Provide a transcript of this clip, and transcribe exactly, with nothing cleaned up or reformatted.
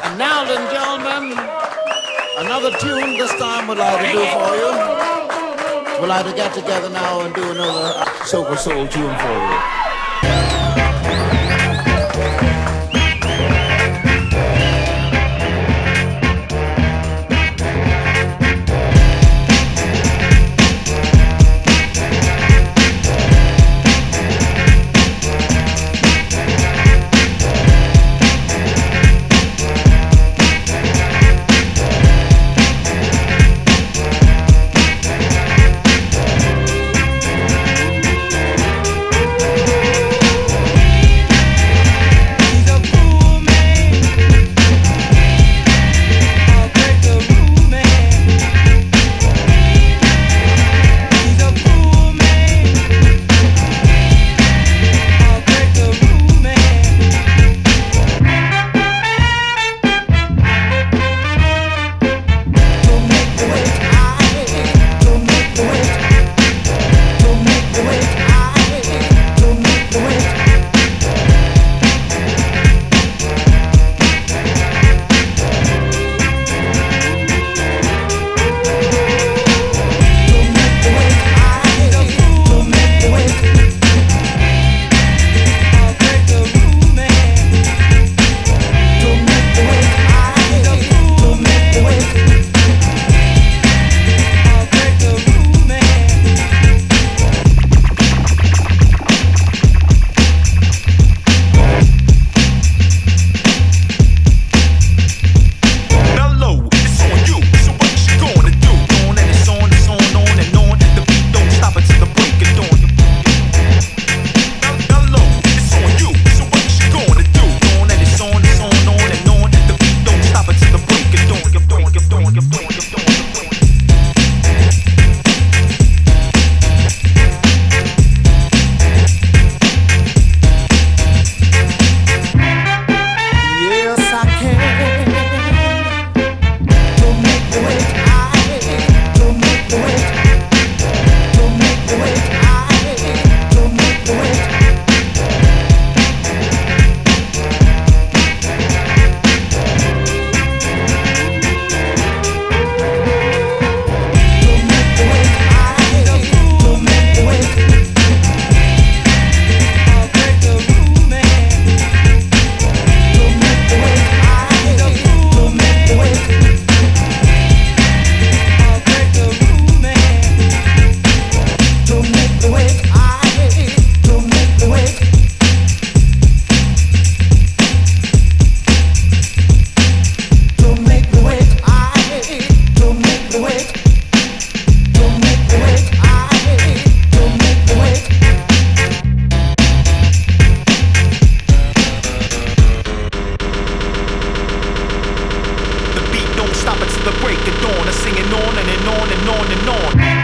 Now, ladies and gentlemen, another tune this time we'd like to do for you. We'd like to get together now and do another Soca Soul tune for you. Stop it till the break of dawn. I'm singing on and, and on and on and on.